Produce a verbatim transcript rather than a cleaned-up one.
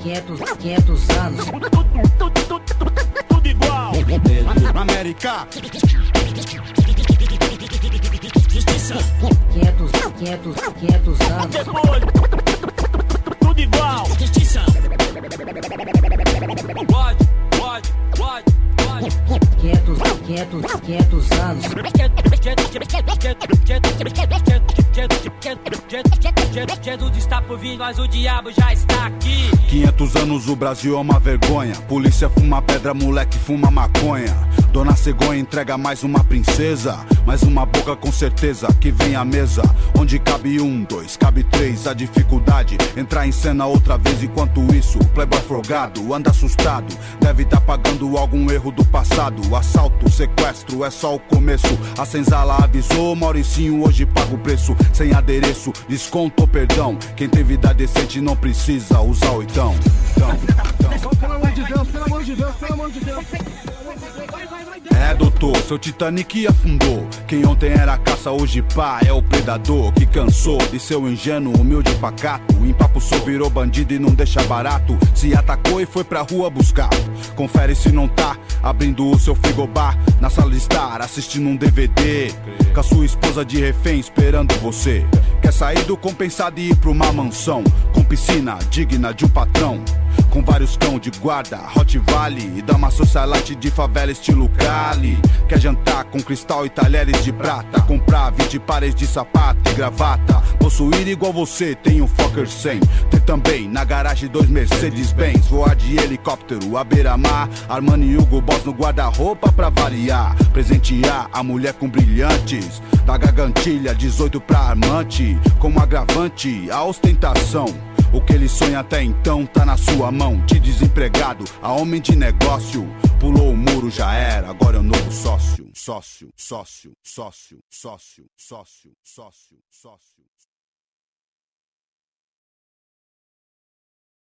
quinhentos, quinhentos anos. Tudo igual. América. Justiça. quinhentos, quinhentos, quinhentos anos. Depois. Tudo igual. Justiça. Pode, pode, pode, pode. quinhentos, quinhentos, quinhentos anos. Jesus está por vir, mas o diabo já está aqui. quinhentos anos o Brasil é uma vergonha. Polícia fuma pedra, moleque fuma maconha. Dona Cegonha entrega mais uma princesa, mais uma boca com certeza que vem à mesa. Onde cabe um, dois, cabe três. A dificuldade, entrar em cena outra vez. Enquanto isso, o playboy folgado anda assustado. Deve tá pagando algum erro do passado. Assalto, sequestro, é só o começo. A senzala avisou, Mauricinho hoje paga o preço. Sem adereço, desconto ou perdão. Quem tem vida decente não precisa usar o então. Então, então. Pelo amor de Deus, pelo amor de Deus, pelo amor de Deus. É, doutor, seu Titanic afundou. Quem ontem era caça, hoje pá, é o predador. Que cansou de ser o ingênuo, humilde e pacato. Empapuçou, virou bandido e não deixa barato. Se atacou e foi pra rua buscar. Confere se não tá abrindo o seu frigobar. Na sala de estar, assistindo um D V D. Com a sua esposa de refém esperando você. Quer sair do compensado e ir pra uma mansão. Com piscina digna de um patrão. Com vários cão de guarda, Hot Valley. E dama socialite de favela estilo Cali. Quer jantar com cristal e talheres de prata. Comprar vinte pares de sapato e gravata. Possuir igual você, tem um Fokker cem. Ter também na garagem dois Mercedes-Benz. Voar de helicóptero, a beira-mar. Armani e Hugo Boss no guarda-roupa pra variar. Presentear a mulher com brilhantes. Da gargantilha, dezoito pra armante. Como agravante, a ostentação. O que ele sonha até então tá na sua mão. De desempregado a homem de negócio. Pulou o muro, já era, agora é o novo sócio. Sócio, sócio, sócio, sócio, sócio, sócio, sócio.